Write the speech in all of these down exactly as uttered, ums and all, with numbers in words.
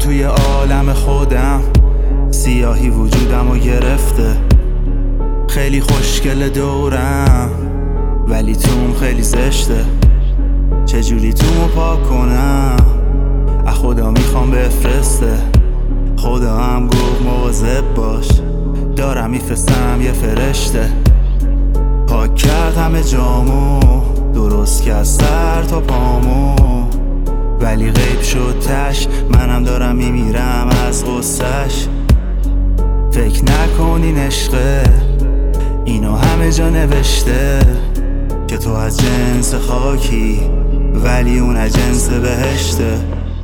توی عالم خودم، سیاهی وجودم رو گرفته. خیلی خوشگل دورم ولی توم خیلی زشته. چجوری تومو پاک کنم؟ از خدا میخوام بفرسته. خدا هم گفت مواظب باش، دارم میفرستم یه فرشته. پاک کرد همه جامو، درست کرد سر تا پامو، ولی غیب شد تش. منم دارم میمیرم از غصه‌ش. فکر نکنین عشقه اینو همه جا نوشته که تو از جنس خاکی ولی اون از جنس بهشته.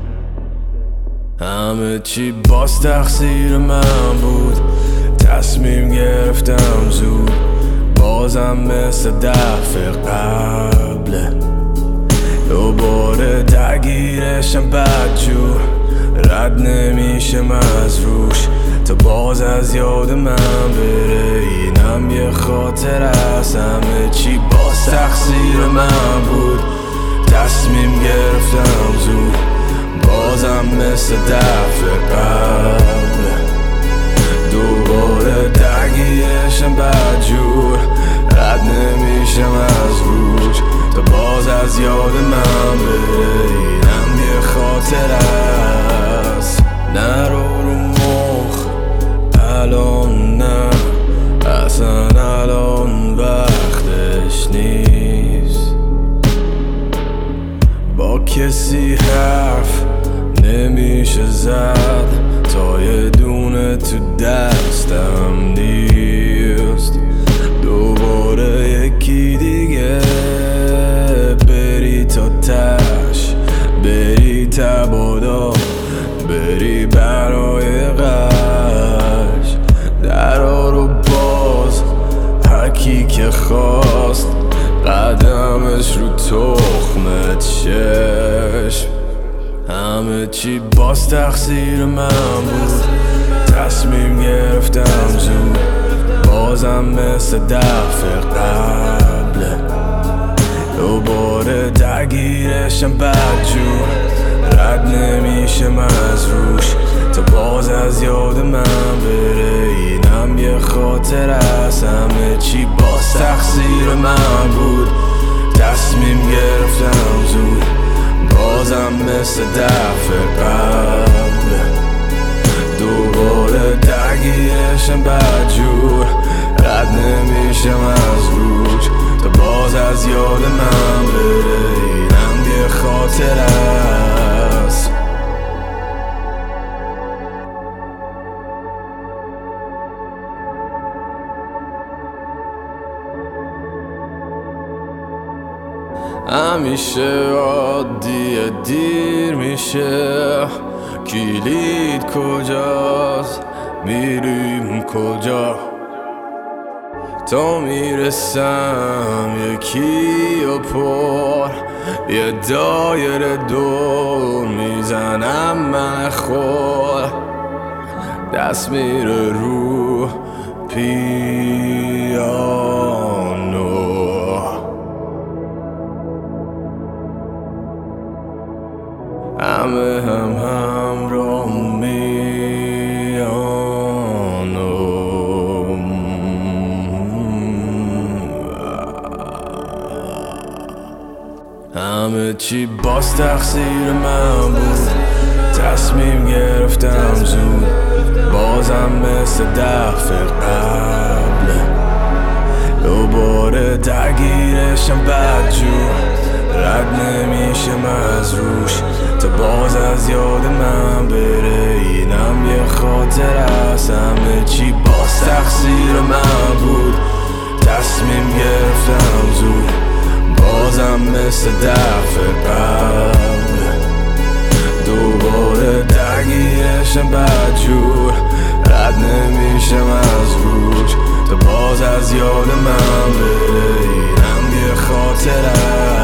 همه چی باز تقصیر من بود، تصمیم گرفتم زود، بازم مثل دفعه قبله. دوباره درگیرشم بدجور، رد نمیشم از روش تا باز از یاد من بره. اینم یه خاطر از همه چی باز تقصیر من بود، تصمیم گرفتم زود، بازم مثل دفعه قبله. دوباره درگیرشم بدجور، رد نمیشم از روش تا باز از یاد من بره. اینم یه خاطر است. نرو رو مخ الان، نه اصلا الان وقتش نیست. با کسی حرف نمیشه زد تا یه دونه تو دستم نیست. دوباره یکی دیگه بری تا تش، بری تبادا، بری برای قش. درا رو باز هرکی که خواست، قدمش رو تخم چشم. همه چی باز تقصیر من بود، تصمیم گرفتم زود، بازم مثل دفعه قبله. دوباره درگیرشم بدجور، رد نمیشم از روش تا باز از یاد من بره. اینم یه خاطر از همه چی باز تقصیر من بود، تصمیم گرفتم زود، بازم مثل دفعه قبله. دوباره درگیرشم بدجور، رد نمیشم از روش تا باز از یاد من بره. اینم یه خاطر است. همیشه عادیه، دیر میشه، کلید کجاست، میریم کجا؟ تا میرسم یکی و پر، یه دایره دور میزنم من خور. دست میره رو پیانو، همه هم همراه میانم. همه چی باز تقصیر من بود، تصمیم گرفتم زود، بازم مثل دفعه قبله. دوباره درگیرشم بدجور، رد نمیشم از روش تا باز از یاد من بره. اینم یه خاطر از همه چی باز تقصیر من بود، تصمیم گرفتم زود، بازم مثل دفعه قبله. دوباره درگیرشم بدجور، رد نمیشم از روش تا باز از یاد من بره. اینم یه خاطر